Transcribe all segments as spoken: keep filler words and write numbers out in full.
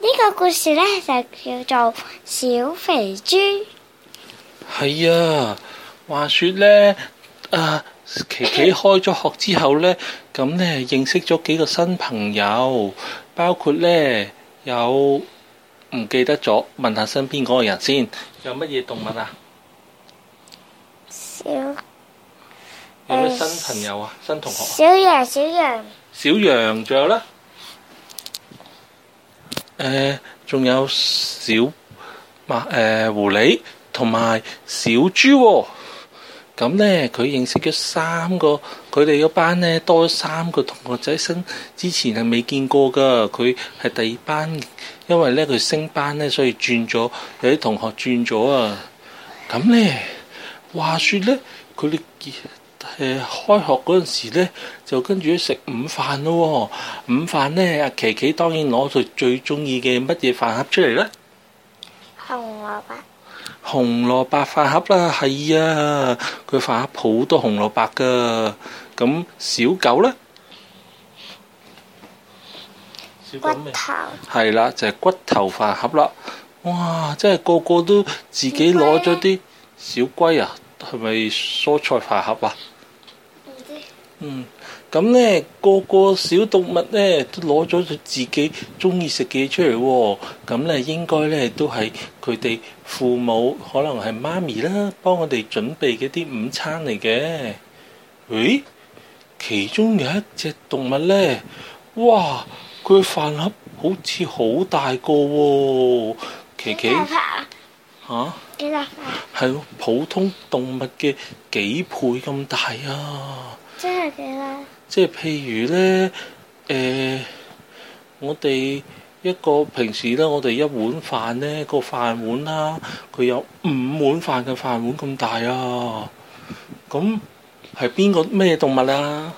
呢個故事呢，就叫做小肥豬。 係啊，話說呢，啊，琪琪開咗學之後呢，咁呢認識咗幾個新朋友，包括呢有唔記得咗，問下身邊嗰個人先，有乜嘢動物啊？ 小有咩新朋友啊？新同學啊？ 小羊，小羊， 小羊，仲有呢？誒，仲有小馬誒狐狸同埋小豬喎。咁呢，佢認識咗三個，佢哋嗰班呢多咗三個同學仔新，之前係未見過噶。佢係第二班，因為呢佢升班呢，所以轉咗，有啲同學轉咗啊。咁呢，話說呢，佢哋誒開學嗰陣時呢，就跟住食午飯咯喎。午飯呢，阿琪琪當然攞佢最中意嘅乜嘢飯盒出嚟呢？ 紅蘿蔔。 紅蘿蔔飯盒啦，係啊，佢飯盒好多紅蘿蔔噶。咁小狗呢？小狗咩？ 骨頭。 係啦，就係骨頭飯盒啦。哇！真係個個都自己攞咗啲小龜啊，係咪蔬菜飯盒啊？ 唔知。 嗯，咁呢個個小動物呢都攞咗佢自己中意食嘅嘢出嚟喎。咁呢應該呢都係佢哋父母，可能係媽咪啦，幫我哋準備嘅啲午餐嚟嘅。誒，其中有一隻動物呢，哇！佢飯盒好似好大個喎。琪琪嚇？ 幾大塊？ 係普通動物嘅幾倍咁大啊！ 即係幾大？ 即係譬如呢，誒、呃，我哋一個平時咧，我哋一碗飯呢個飯碗啦，佢有五碗飯嘅飯碗咁大啊！咁係邊個咩動物啊？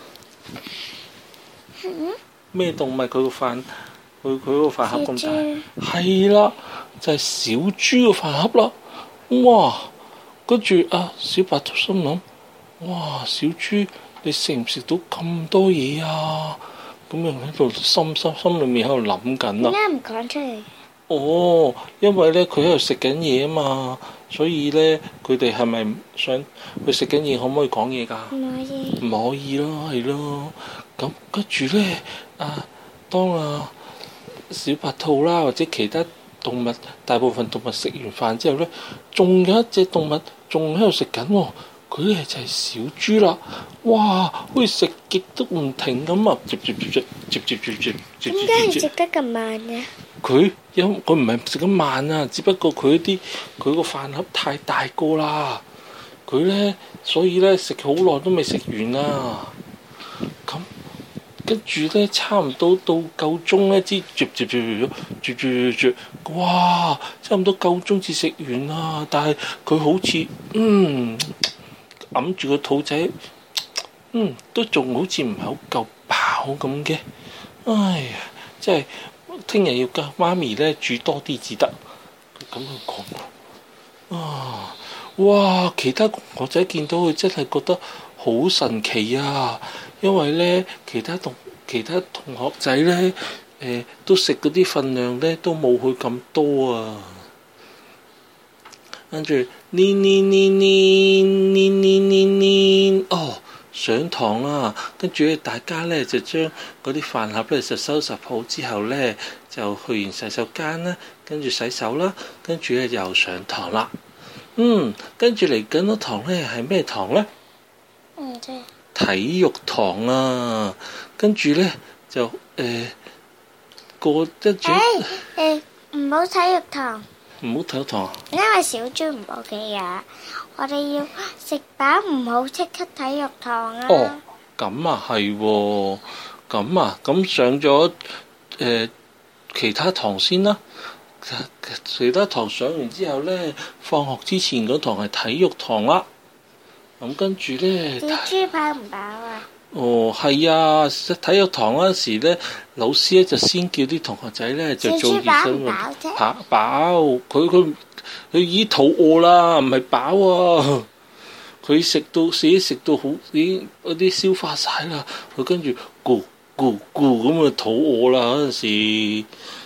咩、嗯、動物佢個飯佢佢個飯盒咁大？係啦，就係、是、小豬個飯盒啦！哇！跟住啊，小白兔心諗：哇，小豬！你食唔食到咁多嘢啊？咁樣喺度心心心裏面喺度諗緊啦。 點解唔講出嚟？ 哦，因為咧佢喺度食緊嘢啊嘛，所以咧佢哋係咪想佢食緊嘢可唔可以講嘢㗎？ 唔可以。 唔可以咯，係咯。咁跟住咧，啊，當啊小白兔啦或者其他動物，大部分動物食完飯之後咧，仲有一隻動物仲喺度食緊喎。佢咧就係小豬啦，哇！好似食極都唔停咁啊！接接接接接接接接接。 點解佢食得咁慢嘅？ 佢因佢唔係食得慢啊，只不過佢啲佢個飯盒太大個啦。佢咧所以咧食好耐都未食完啊。咁跟住咧差唔多到夠鐘咧，之接接接接接接，哇！差唔多夠鐘至食完啊，但係佢好似嗯。揞住個肚仔，嗯，都仲好似唔係好夠飽咁嘅。哎呀，真係聽日要教媽咪咧煮多啲至得。咁樣講啊，哇！其他同學仔見到佢真係覺得好神奇啊，因為咧其他同其他同學仔咧，誒、呃、都食嗰啲份量咧都冇佢咁多啊。跟住，黏黏黏黏黏黏黏黏，哦，上堂啦！跟住咧，大家咧就將嗰啲飯盒咧就收拾好之後咧，就去完洗手間啦，跟住洗手啦，跟住咧又上堂啦。嗯，跟住嚟緊嗰堂咧係咩堂咧？ 唔知。 體育堂啊！跟住咧就誒過跟住。 誒誒，唔好體育堂。 唔好體育堂。 因為小豬唔 OK 噶，我哋要食飽，唔好即刻體育堂啊。 哦，咁啊係喎，咁啊咁上咗誒、呃、其他堂先啦。其他堂上完之後咧，放學之前嗰堂係體育堂啦。咁跟住咧， 小豬飽唔飽啊？ 哦，係啊！體育堂嗰陣時咧，老師咧就先叫啲同學仔咧就做熱身運動。飽飽，佢佢佢已經肚餓啦，唔係飽啊！佢食到自己食到好已經嗰啲消化晒啦，佢跟住咕咕咕咁啊肚餓啦嗰陣時。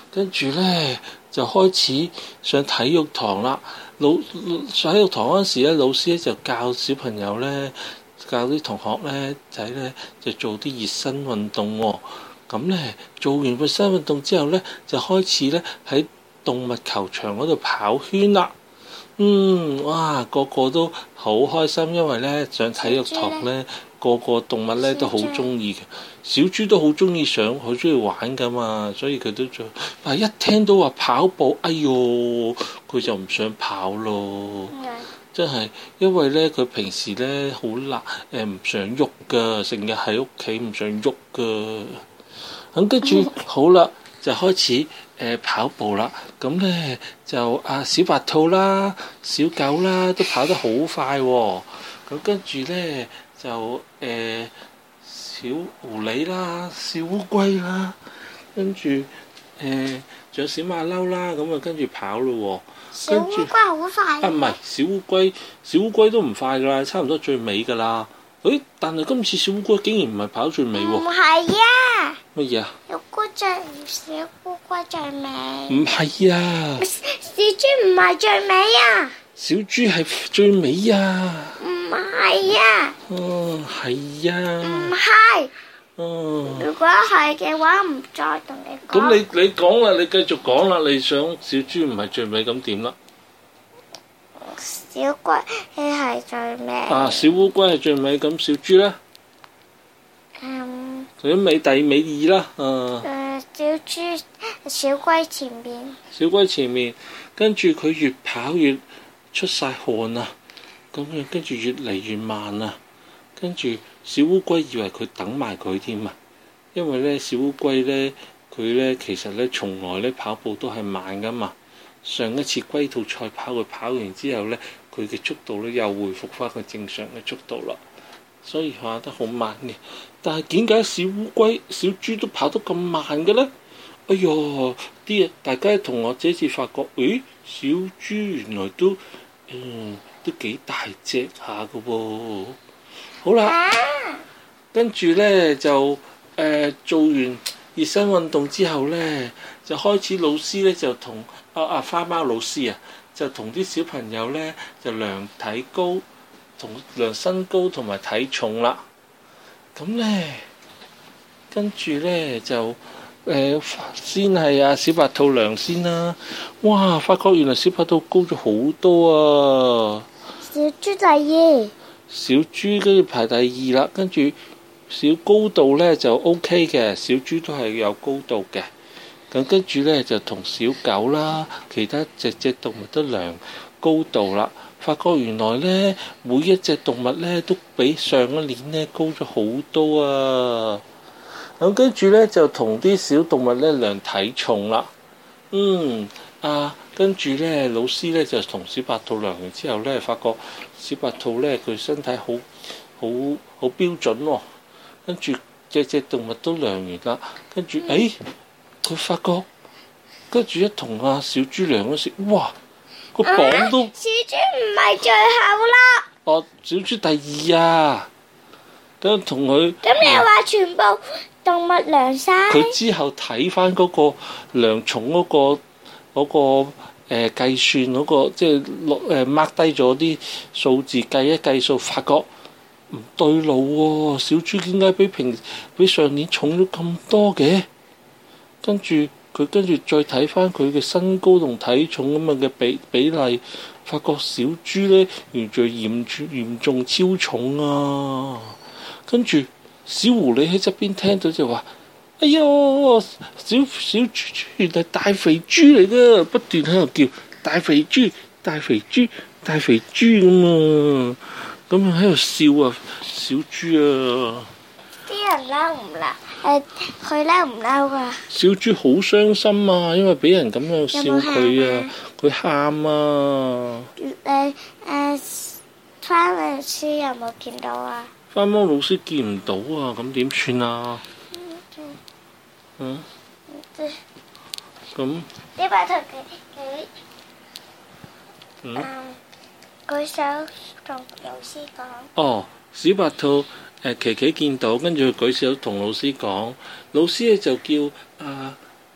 跟住咧就開始上體育堂啦。老上體育堂嗰陣時咧，老師咧就教小朋友咧，教啲同學咧仔咧就做啲熱身運動喎。咁咧做完熱身運動之後咧，就開始咧喺動物球場嗰度跑圈啦。嗯，哇，個個都好開心，因為咧上體育堂咧，個個動物咧都好中意嘅。小豬都好中意上，好中意玩噶嘛，所以佢都做。但係一聽到話跑步，哎唷，佢就唔想跑咯。嗯、真係，因為咧佢平時咧好懶，誒唔想喐噶，成日喺屋企唔想喐噶。咁跟住好啦，就開始。誒、呃、跑步啦，咁咧就啊小白兔啦、小狗啦都跑得好快喎、哦。咁跟住咧就誒、呃、小狐狸啦、小烏龜啦，跟住誒仲有小馬騮啦，咁啊跟住跑咯喎、哦。 小烏龜好快。 啊唔係小烏龜，小烏龜都唔快噶啦，差唔多最尾噶啦。誒，但係今次小烏龜竟然唔係跑最尾喎。唔係啊！ 乜嘢啊？ 小烏最小烏龜最尾。 唔係啊！ 小豬唔係最尾啊！ 小豬係最尾啊！ 唔係啊！ 哦，係啊！ 唔係。 哦。如果係嘅話，唔再同你講。 咁你你講啦，你繼續講啦。你想小豬唔係最尾咁點啦？ 小龜係最尾。 啊，小烏龜係最尾，咁小豬咧？ 嗯。 最尾第尾二啦，啊。 誒，小豬小龜前面。 小龜前面，跟住佢越跑越出晒汗啊，咁樣跟住越嚟越慢啊，跟住小烏龜以為佢等埋佢添啊，因為咧小烏龜咧佢咧其實咧從來咧跑步都係慢噶嘛。上一次龜兔賽跑佢跑完之後咧，佢嘅速度咧又回復翻佢正常嘅速度啦，所以跑得好慢嘅。但係點解小烏龜、小豬都跑得咁慢嘅咧？哎唷，啲大家同學這次發覺，誒，小豬原來都嗯都幾大隻下嘅喎。好啦，跟住咧就誒、呃、做完熱身運動之後咧，就開始老師咧就同啊啊花貓老師啊，就同啲小朋友咧就量體高，同量身高同埋體重啦。咁咧，跟住咧就誒、呃、先係啊小白兔量先啦。哇！發覺原來小白兔高咗好多啊！ 小豬第二。 小豬跟住排第二啦，跟住小高度咧就 O K 嘅，小豬都係有高度嘅。咁跟住咧就同小狗啦，其他隻隻動物都量高度啦。發覺原來咧每一隻動物咧都比上一年咧高咗好多啊！咁跟住咧就同啲小動物咧量體重啦。嗯啊，跟住咧老師咧就同小白兔量完之後咧，發覺小白兔咧佢身體好好好標準喎、哦。跟住隻隻動物都量完啦，跟住誒佢發覺，跟住一同阿小豬量嗰時，哇！個磅都、啊、 小豬唔係最後啦。 哦，小豬第二啊，咁同佢。咁你話全部動物量晒？ 佢之後睇翻嗰個量重嗰、嗰個嗰、嗰個誒、呃、計算嗰、嗰個，即係落誒 mark 低咗啲數字，計一計數，發覺唔對路喎、哦。小豬點解比平比上年重咗咁多嘅？跟住。佢跟住再睇翻佢嘅身高同體重咁樣嘅比比例，發覺小豬咧原來嚴嚴重超重啊！跟住小狐狸喺側邊聽到就話：哎唷，小小豬原來大肥豬嚟噶，不斷喺度叫大肥豬、大肥豬、大肥豬咁啊！咁啊喺度笑啊，小豬啊！ 啲人嬲唔嬲？誒，佢嬲唔嬲啊？ 小豬好傷心啊，因為俾人咁樣笑佢啊，佢喊啊。 誒誒，花貓老師有冇見到啊？ 花貓老師見唔到啊，咁點算啊？嗯。嗯。咁。 小白兔舉舉。嗯。舉手同老師講。哦， 小白兔。誒琪琪見到，跟住佢舉手同老師講，老師咧就叫啊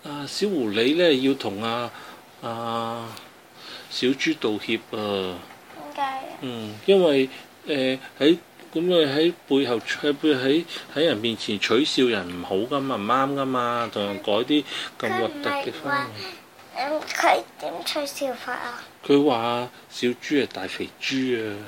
啊小狐狸咧要同阿阿小豬道歉啊。 點解啊？ 嗯，因為誒喺咁啊喺背後喺背喺喺人面前取笑人唔好噶嘛，唔啱噶嘛，同人改啲咁核突嘅花。 嗯，佢點取笑法啊？ 佢話小豬係大肥豬啊。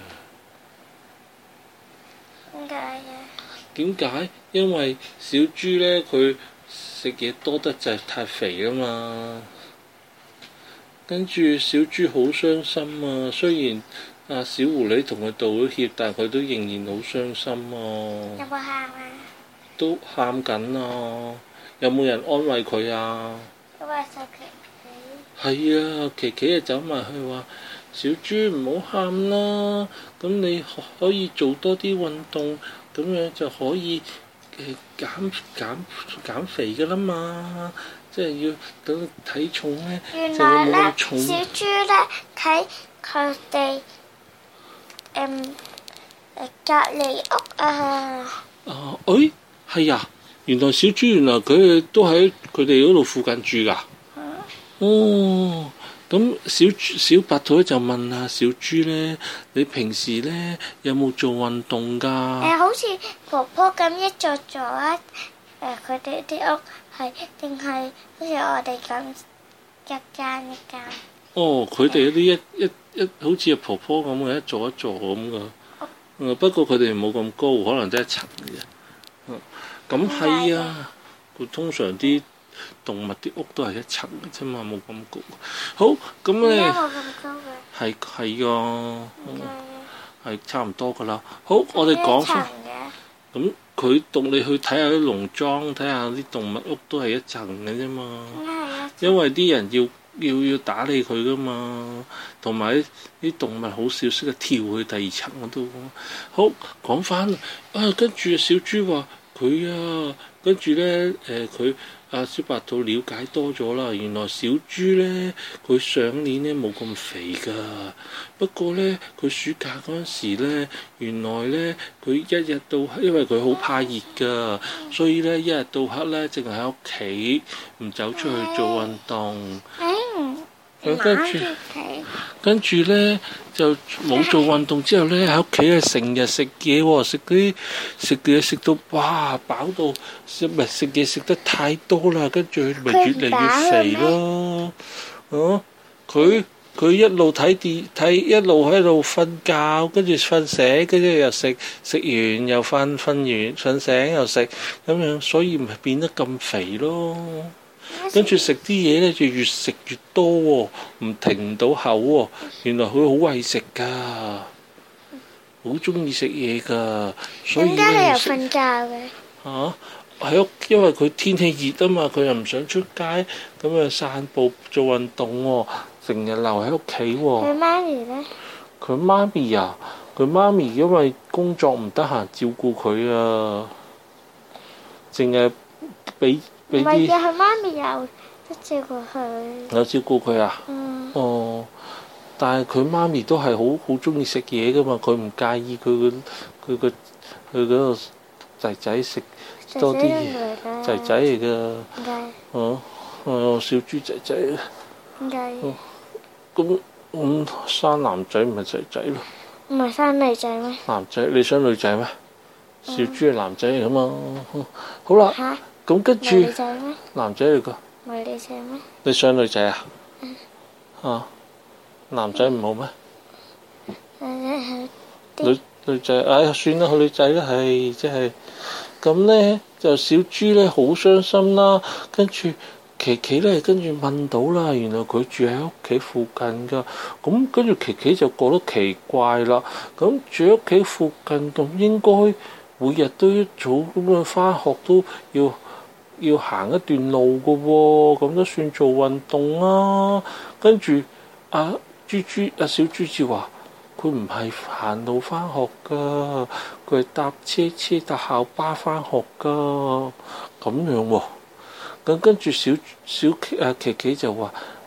點解嘅？ 點解？因為小豬咧佢食嘢多得就係太肥啊嘛。跟住小豬好傷心啊，雖然啊小狐狸同佢道咗歉，但係佢都仍然好傷心啊。 有冇喊啊？都喊緊啊！有冇人安慰佢啊？ 有冇食奇奇？ 係啊，琪琪就走埋去話：小豬唔好喊啦，咁你可以做多啲運動，咁樣就可以誒減減減肥噶啦嘛。即係要等體重咧， 原就會來咧， 冇咁重。 小豬咧睇佢哋誒誒隔離屋啊。 啊，誒係啊！原來小豬原來佢哋都喺佢哋嗰度附近住㗎。 嗯、 哦，咁小小白兔咧就問下小豬咧：你平時咧有冇做運動㗎？誒、 呃，好似婆婆咁一座座啊！誒，佢哋啲屋係定係好似我哋咁一間一間？ 哦，佢哋嗰啲一一一好似阿婆婆咁嘅一座一座咁噶。嗯，不過佢哋冇咁高，可能得一層嘅啫。嗯，咁係啊。佢通常啲動物啲屋都係一層嘅啫嘛，冇咁高。好，咁咧。 點解冇咁高嘅？ 係係噶，係差唔多噶啦。好， 嗯、 我哋講翻。 咁咁佢動你去睇下啲農莊，睇下啲動物屋都係一層嘅啫嘛。因為啲人要要要打理佢噶嘛，同埋啲動物好少識得跳去第二層嗰度。好，講翻啊，跟住小豬話佢啊，跟住咧誒佢。阿小白兔了解多咗啦，原來小豬咧佢上年咧冇咁肥噶，不過咧佢暑假嗰陣時咧，原來咧佢一日到黑，因為佢好怕熱噶，所以咧一日到黑咧淨係喺屋企，唔走出去做運動。嗯，跟住跟住咧就冇做運動之後咧喺屋企啊，成日食嘢喎，食啲食嘢食到哇飽到食咪食嘢食得太多啦，跟住咪越嚟越肥咯。哦，佢佢一路睇電睇，一路喺度瞓覺，跟住瞓醒，跟住又食食完又瞓，瞓完瞓醒又食咁樣，所以咪變得咁肥咯。跟住食啲嘢咧就越食越多喎，唔停唔到口喎。原來佢好為食噶，好中意食嘢噶，所以咧。點解你又瞓覺嘅？嚇，喺屋，因為佢天氣熱啊嘛，佢又唔想出街，咁啊散步做運動喎，成日留喺屋企喎。佢媽咪咧？佢媽咪啊，佢媽咪因為工作唔得閒照顧佢啊，淨係俾。唔係嘅，佢媽咪有照顧佢。有照顧佢啊？嗯。哦，但係佢媽咪都係好好中意食嘢噶嘛，佢唔介意佢個佢個佢嗰個仔仔食多啲嘢。仔仔嚟㗎。點解？哦，哦，小豬仔仔。點解？咁咁生男仔唔係仔仔咯？唔係生女仔咩？男仔，你想女仔咩？小豬係男仔嚟㗎嘛？好啦。嚇？咁跟住，男仔嚟噶，唔係女仔咩？你想女仔啊？嗯。啊，男仔唔好咩？女女仔，哎呀，算啦，好女仔啦，係即係。咁咧就小豬咧好傷心啦，跟住琪琪咧跟住問到啦，原來佢住喺屋企附近噶，咁跟住琪琪就覺得奇怪啦。咁住喺屋企附近，咁應該每日都一早咁樣返學都要。要行一段路嘅喎，咁都算做運動啊。跟住阿豬豬阿小豬就話：佢唔係行路返學噶，佢係搭車車搭校巴返學噶。咁樣喎、哦，咁跟住小小誒琪琪就話：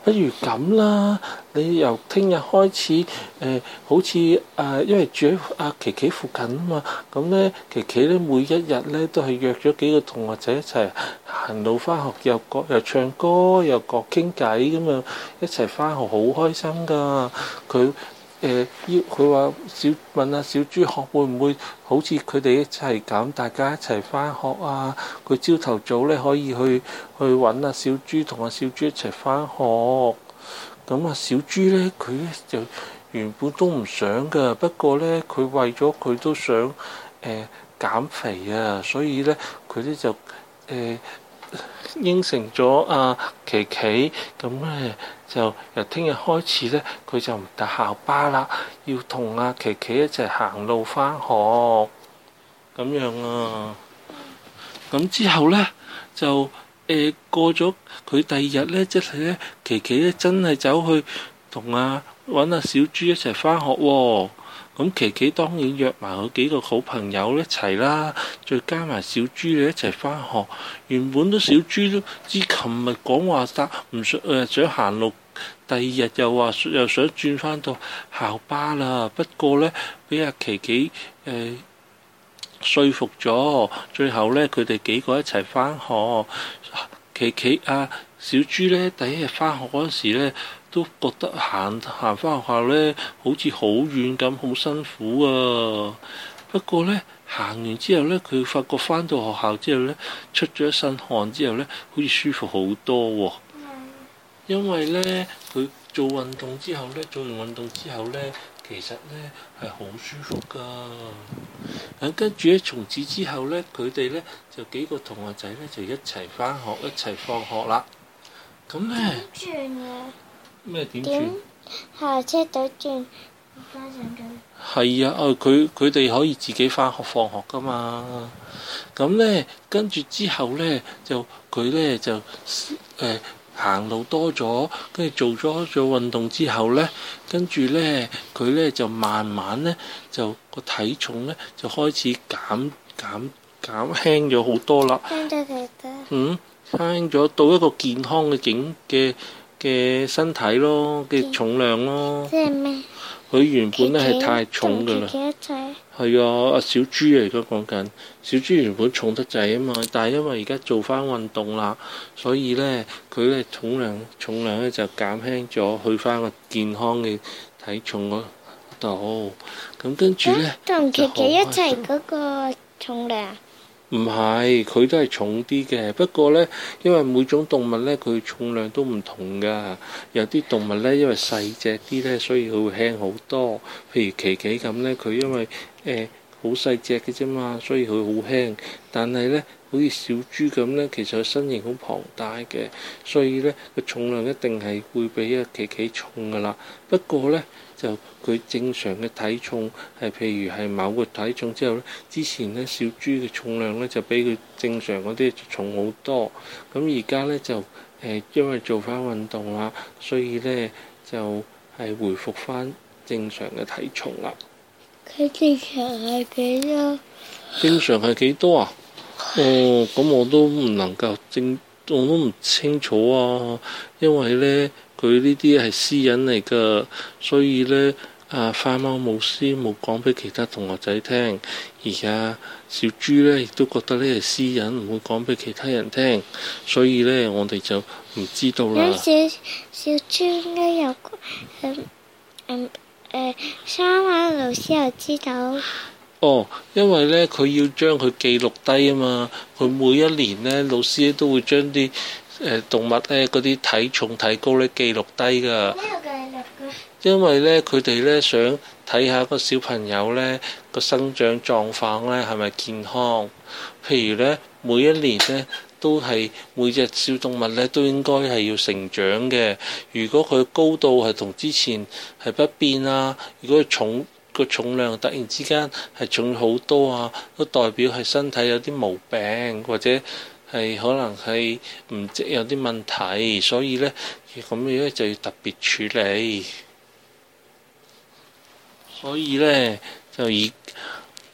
不如咁啦，你由聽日開始誒、呃，好似誒、呃，因為住喺阿琪琪附近啊嘛，咁咧琪琪咧每一日咧都係約咗幾個同學仔一齊行路翻學，又各又唱歌又各傾偈咁樣一齊翻學，好開心噶。佢誒要佢話小問阿小豬學會唔會好似佢哋一齊咁，大家一齊翻學啊？佢朝頭早咧可以去去揾阿小豬，同阿小豬一齊翻學。咁啊，小豬咧佢咧就原本都唔想噶，不過咧佢為咗佢都想誒、呃、減肥啊，所以咧佢咧就誒、呃、應承咗阿琪琪，咁咧就由聽日開始咧，佢就唔搭校巴啦，要同阿琪琪一齊行路翻學，咁樣啊。咁之後咧就誒、呃、過咗佢第二日咧，即係咧琪琪咧真係走去同阿揾阿小豬一齊翻學喎。咁琪琪當然約埋佢幾個好朋友一齊啦，再加埋小豬你一齊翻學。原本都小豬都知，琴日講話搭唔想誒想行路，第二日又話又想轉翻到校巴啦。不過咧，俾阿琪琪誒說服咗，最後咧佢哋幾個一齊翻學。琪琪啊，小豬咧第一日翻學嗰時咧，都覺得行行翻學校咧，好似好遠咁，好辛苦啊。不過咧，行完之後咧，佢發覺翻到學校之後咧，出咗一身汗之後咧，好似舒服好多喎、哦。因為咧，佢做運動之後咧，做完運動之後咧，其實咧係好舒服噶。咁跟住咧，從此之後咧，佢哋咧就幾個同學仔咧就一齊翻學，一齊放學啦。咁咧點轉啊？ 咩點轉？ 校車隊轉，加上佢。 係啊，哦，佢佢哋可以自己翻學放學噶嘛。咁咧，跟住之後咧，就佢咧就誒。呃行路多咗，跟住做咗做運動之後咧，跟住咧佢咧就慢慢咧就個體重咧就開始減減減輕咗好多啦。 減咗幾多？ 嗯，輕咗到一個健康嘅境嘅嘅身體咯，嘅重量咯。 即係咩？ 佢原本咧係太重㗎啦。係啊，阿小豬嚟㗎講緊，小豬原本重得滯啊嘛，但係因為而家做翻運動啦，所以咧佢咧重量重量咧就減輕咗，去翻個健康嘅體重嗰度。咁跟住咧， 同琪琪一齊嗰個重量？ 唔係，佢都係重啲嘅。不過咧，因為每種動物咧，佢重量都唔同㗎。有啲動物咧，因為細隻啲咧，所以佢會輕好多。譬如琪琪咁咧，佢因為誒好細隻嘅啫嘛，所以佢好輕。但係咧，好似小豬咁咧，其實佢身形好龐大嘅，所以咧個重量一定係會比阿琪琪重㗎啦。不過咧，就佢正常嘅體重係譬如係某個體重之後咧，之前咧小豬嘅重量咧就比佢正常嗰啲重好多。咁而家咧就誒、呃、因為做翻運動啦，所以咧就係回復翻正常嘅體重啦。 佢正常係幾多？ 正常係幾多啊？哦，咁我都唔能夠正，我都唔清楚啊，因為咧。佢呢啲係私隱嚟㗎，所以咧啊，花貓牧師冇講俾其他同學仔聽，而家小豬咧亦都覺得呢係私隱，唔會講俾其他人聽，所以咧我哋就唔知道啦。 小小豬應該有嗯嗯誒三位老師又知道。 哦，因為咧佢要將佢記錄低啊嘛，佢每一年咧老師都會將啲誒動物咧嗰啲體重體高咧記錄低㗎。因為咧佢哋咧想睇下個小朋友咧個生長狀況咧係咪健康。譬如咧每一年咧都係每隻小動物咧都應該係要成長嘅。如果佢高度係同之前係不變啊，如果佢重個重量突然之間係重好多啊，都代表係身體有啲毛病或者。係可能係唔即有啲問題，所以咧咁樣咧就要特別處理。所以咧就以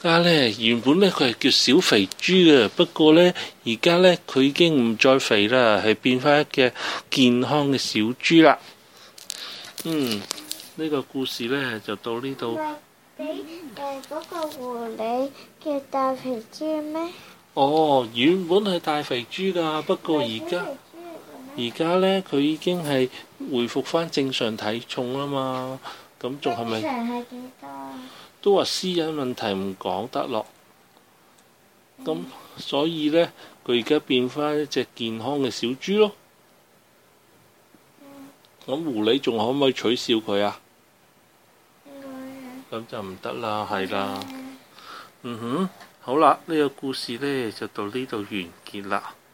家咧原本咧佢係叫小肥豬嘅，不過咧而家咧佢已經唔再肥啦，係變翻一隻健康嘅小豬啦。嗯，呢、這個故事咧就到呢度。 俾誒嗰個狐狸叫大肥豬咩？ 哦，原本係大肥豬㗎，不過而家而家咧佢已經係回復翻正常體重啦嘛。咁仲係咪？正常係幾多？都話私隱問題唔講得落。咁、嗯、所以咧，佢而家變翻一隻健康嘅小豬咯。咁、嗯、狐狸仲可唔可以取笑佢啊？咁、嗯、就唔得啦，係啦。嗯哼，好啦，呢、呢個故事咧就到呢度完結啦。